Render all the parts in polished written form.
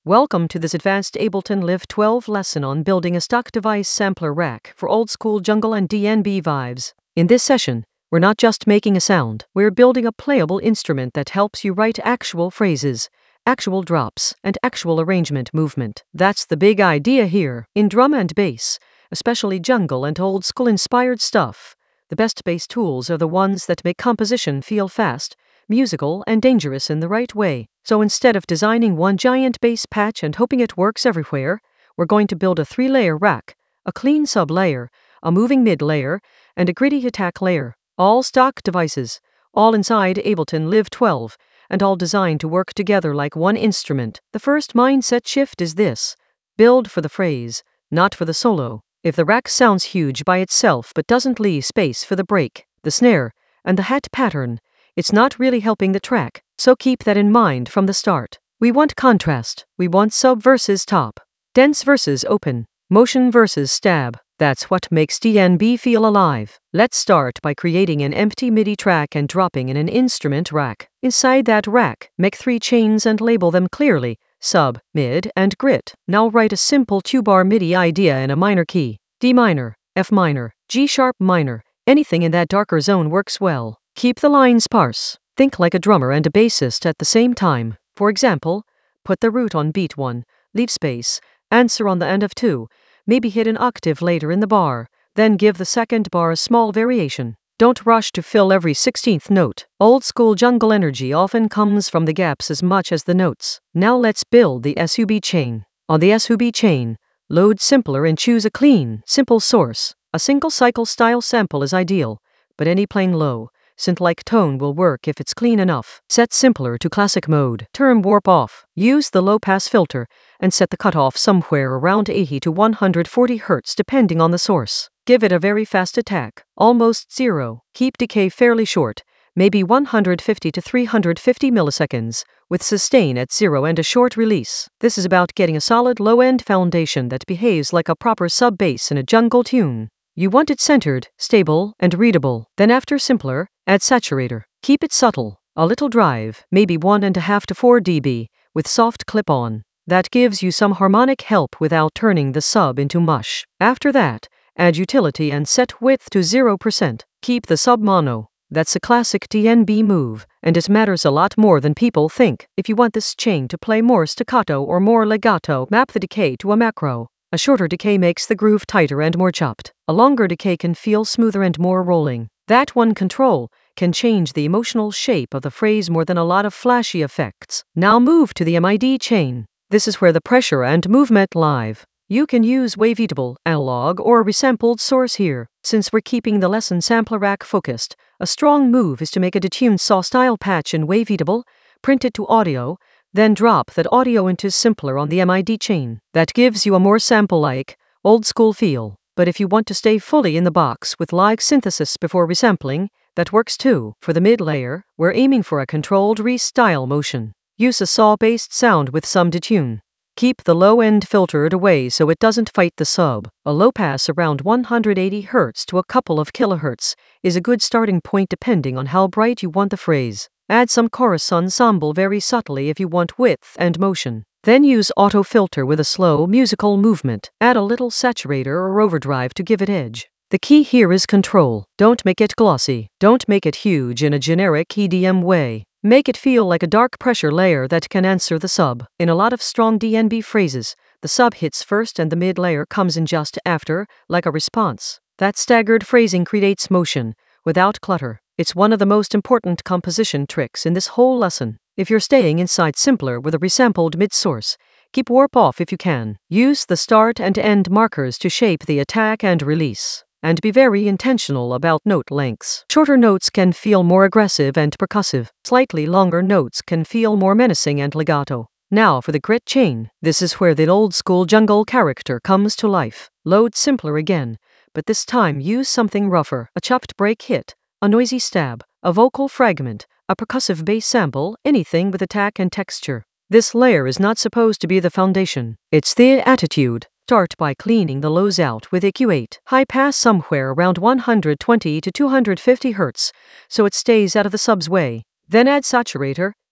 Welcome to this advanced Ableton Live 12 lesson on building a stock device sampler rack for old school jungle and DnB vibes. In this session, we're not just making a sound, we're building a playable instrument that helps you write actual phrases, actual drops, and actual arrangement movement. That's the big idea here. In drum and bass, especially jungle and old school inspired stuff, the best bass tools are the ones that make composition feel fast, musical, and dangerous in the right way. So instead of designing one giant bass patch and hoping it works everywhere, we're going to build a 3-layer rack, a clean sub-layer, a moving mid-layer, and a gritty attack layer. All stock devices, all inside Ableton Live 12, and all designed to work together like one instrument. The first mindset shift is this: build for the phrase, not for the solo. If the rack sounds huge by itself but doesn't leave space for the break, the snare, and the hat pattern, it's not really helping the track, so keep that in mind from the start. We want contrast. We want sub versus top, dense versus open, motion versus stab. That's what makes DnB feel alive. Let's start by creating an empty MIDI track and dropping in an instrument rack. Inside that rack, make 3 chains and label them clearly: sub, mid, and grit. Now write a simple 2-bar MIDI idea in a minor key: D minor, F minor, G sharp minor. Anything in that darker zone works well. Keep the line sparse. Think like a drummer and a bassist at the same time. For example, put the root on beat 1, leave space, answer on the end of 2, maybe hit an octave later in the bar, then give the second bar a small variation. Don't rush to fill every 16th note. Old school jungle energy often comes from the gaps as much as the notes. Now let's build the SUB chain. On the SUB chain, load simpler and choose a clean, simple source. A single cycle style sample is ideal, but any plain low, synth-like tone will work if it's clean enough. Set simpler to classic mode. Turn warp off. Use the low-pass filter and set the cutoff somewhere around 80 to 140 Hz depending on the source. Give it a very fast attack, almost 0. Keep decay fairly short, maybe 150 to 350 milliseconds, with sustain at 0 and a short release. This is about getting a solid low-end foundation that behaves like a proper sub-bass in a jungle tune. You want it centered, stable, and readable. Then after simpler, add saturator. Keep it subtle, a little drive, maybe 1.5 to 4 dB, with soft clip-on. That gives you some harmonic help without turning the sub into mush. After that, add utility and set width to 0%. Keep the sub mono. That's a classic DnB move, and it matters a lot more than people think. If you want this chain to play more staccato or more legato, map the decay to a macro. A shorter decay makes the groove tighter and more chopped. A longer decay can feel smoother and more rolling. That one control can change the emotional shape of the phrase more than a lot of flashy effects. Now move to the MID chain. This is where the pressure and movement live. You can use waveatable, analog, or resampled source here. Since we're keeping the lesson sampler rack focused, a strong move is to make a detuned saw style patch in waveatable, print it to audio, then drop that audio into simpler on the MID chain. That gives you a more sample-like, old-school feel. But if you want to stay fully in the box with like synthesis before resampling, that works too. For the mid-layer, we're aiming for a controlled re-style motion. Use a saw-based sound with some detune. Keep the low end filtered away so it doesn't fight the sub. A low pass around 180 Hz to a couple of kilohertz is a good starting point depending on how bright you want the phrase. Add some chorus ensemble very subtly if you want width and motion. Then use auto filter with a slow musical movement. Add a little saturator or overdrive to give it edge. The key here is control. Don't make it glossy. Don't make it huge in a generic EDM way. Make it feel like a dark pressure layer that can answer the sub. In a lot of strong DnB phrases, the sub hits first and the mid layer comes in just after, like a response. That staggered phrasing creates motion, without clutter. It's one of the most important composition tricks in this whole lesson. If you're staying inside simpler with a resampled mid-source, keep warp off if you can. Use the start and end markers to shape the attack and release. And be very intentional about note lengths. Shorter notes can feel more aggressive and percussive. Slightly longer notes can feel more menacing and legato. Now for the grit chain. This is where the old school jungle character comes to life. Load simpler again, but this time use something rougher. A chopped break hit, a noisy stab, a vocal fragment, a percussive bass sample, anything with attack and texture. This layer is not supposed to be the foundation. It's the attitude. Start by cleaning the lows out with EQ8. High pass somewhere around 120 to 250 Hz, so it stays out of the sub's way. Then add saturator,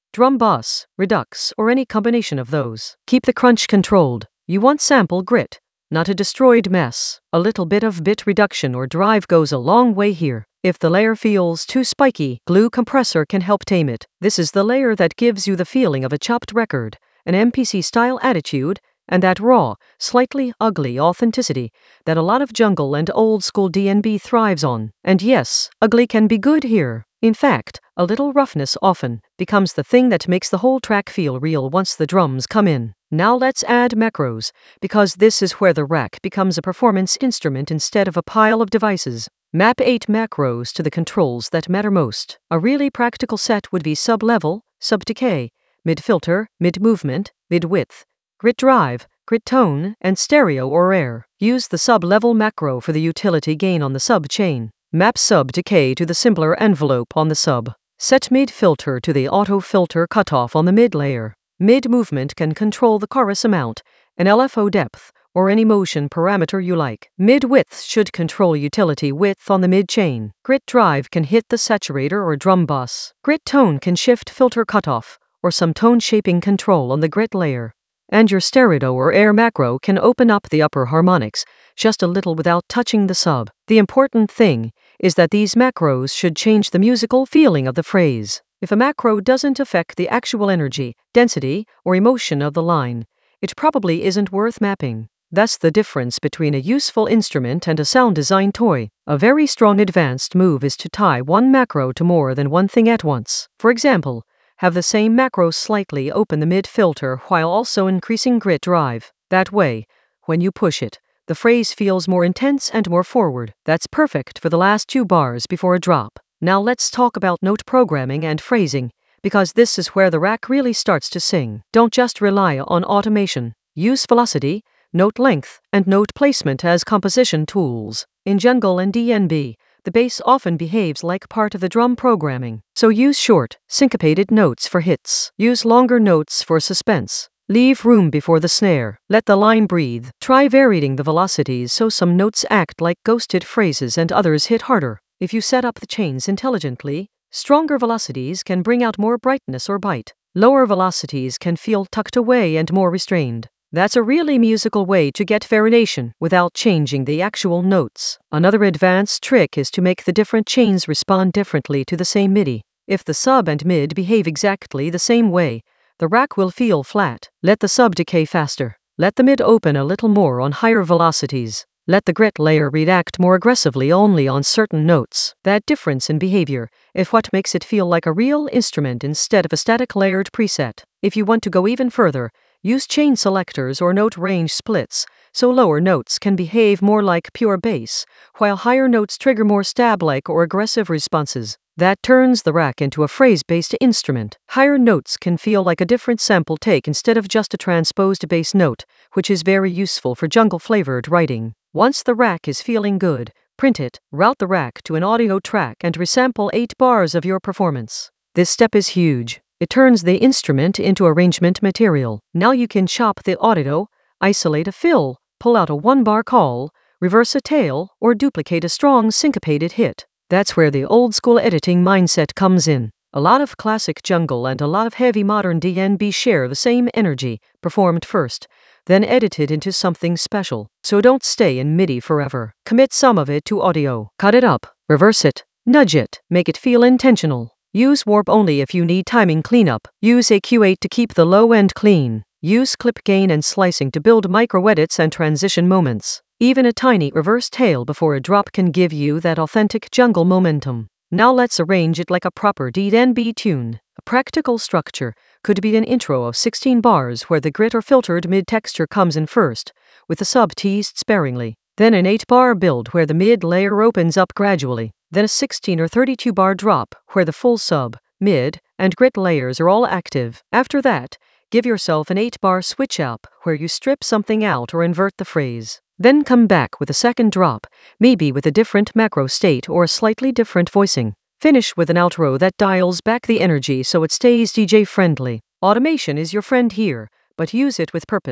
drum bus, redux, or any combination of those. Keep the crunch controlled. You want sample grit, not a destroyed mess. A little bit of bit reduction or drive goes a long way here. If the layer feels too spiky, Glue Compressor can help tame it. This is the layer that gives you the feeling of a chopped record, an MPC-style attitude, and that raw, slightly ugly authenticity that a lot of jungle and old-school DnB thrives on. And yes, ugly can be good here. In fact, a little roughness often becomes the thing that makes the whole track feel real once the drums come in. Now let's add macros, because this is where the rack becomes a performance instrument instead of a pile of devices. Map 8 macros to the controls that matter most. A really practical set would be sub-level, sub-decay, mid-filter, mid-movement, mid-width, grit drive, grit tone, and stereo or air. Use the sub-level macro for the utility gain on the sub-chain. Map sub-decay to the simpler envelope on the sub. Set mid-filter to the auto-filter cutoff on the mid-layer. Mid-movement can control the chorus amount, an LFO depth, or any motion parameter you like. Mid-width should control utility width on the mid-chain. Grit drive can hit the saturator or drum bus. Grit tone can shift filter cutoff, or some tone shaping control on the grit layer. And your stereo or air macro can open up the upper harmonics just a little without touching the sub. The important thing is that these macros should change the musical feeling of the phrase. If a macro doesn't affect the actual energy, density, or emotion of the line, it probably isn't worth mapping. That's the difference between a useful instrument and a sound design toy. A very strong advanced move is to tie one macro to more than one thing at once. For example, have the same macro slightly open the mid-filter while also increasing grit drive. That way, when you push it, the phrase feels more intense and more forward. That's perfect for the last 2 bars before a drop. Now let's talk about note programming and phrasing, because this is where the rack really starts to sing. Don't just rely on automation. Use velocity, note length, and note placement as composition tools. In jungle and DnB, the bass often behaves like part of the drum programming. So use short, syncopated notes for hits. Use longer notes for suspense. Leave room before the snare. Let the line breathe. Try varying the velocities so some notes act like ghosted phrases and others hit harder. If you set up the chains intelligently, stronger velocities can bring out more brightness or bite. Lower velocities can feel tucked away and more restrained. That's a really musical way to get variation without changing the actual notes. Another advanced trick is to make the different chains respond differently to the same MIDI. If the sub and mid behave exactly the same way, the rack will feel flat. Let the sub decay faster. Let the mid open a little more on higher velocities. Let the grit layer react more aggressively only on certain notes. That difference in behavior is what makes it feel like a real instrument instead of a static layered preset. If you want to go even further, use chain selectors or note range splits, so lower notes can behave more like pure bass, while higher notes trigger more stab-like or aggressive responses. That turns the rack into a phrase-based instrument. Higher notes can feel like a different sample take instead of just a transposed bass note, which is very useful for jungle-flavored writing. Once the rack is feeling good, print it, route the rack to an audio track and resample 8 bars of your performance. This step is huge. It turns the instrument into arrangement material. Now you can chop the audio, isolate a fill, pull out a 1-bar call, reverse a tail, or duplicate a strong syncopated hit. That's where the old-school editing mindset comes in. A lot of classic jungle and a lot of heavy modern DnB share the same energy, performed first, then edited into something special. So don't stay in MIDI forever. Commit some of it to audio. Cut it up, reverse it, nudge it, make it feel intentional. Use warp only if you need timing cleanup. Use AQ8 to keep the low end clean. Use clip gain and slicing to build micro-edits and transition moments. Even a tiny reverse tail before a drop can give you that authentic jungle momentum. Now let's arrange it like a proper DnB tune. A practical structure could be an intro of 16 bars where the grit or filtered mid texture comes in first, with the sub teased sparingly. Then an 8-bar build where the mid layer opens up gradually. Then a 16 or 32-bar drop where the full sub, mid, and grit layers are all active. After that, give yourself an 8-bar switch up where you strip something out or invert the phrase. Then come back with a second drop, maybe with a different macro state or a slightly different voicing. Finish with an outro that dials back the energy so it stays DJ friendly. Automation is your friend here, but use it with purpose.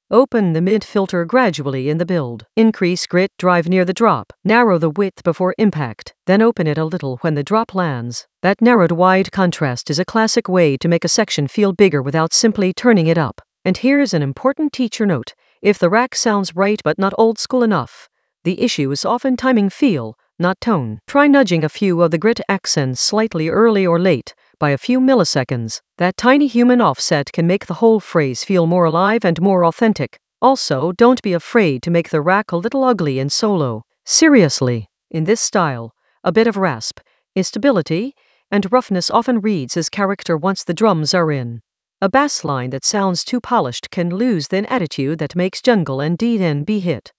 Open the mid filter gradually in the build. Increase grit drive near the drop. Narrow the width before impact, then open it a little when the drop lands. That narrowed wide contrast is a classic way to make a section feel bigger without simply turning it up. And here's an important teacher note. If the rack sounds right but not old school enough, the issue is often timing feel, not tone. Try nudging a few of the grit accents slightly early or late, by a few milliseconds. That tiny human offset can make the whole phrase feel more alive and more authentic. Also, don't be afraid to make the rack a little ugly in solo. Seriously, in this style, a bit of rasp, instability, and roughness often reads as character once the drums are in. A bass line that sounds too polished can lose the attitude that makes Jungle and DNB hit.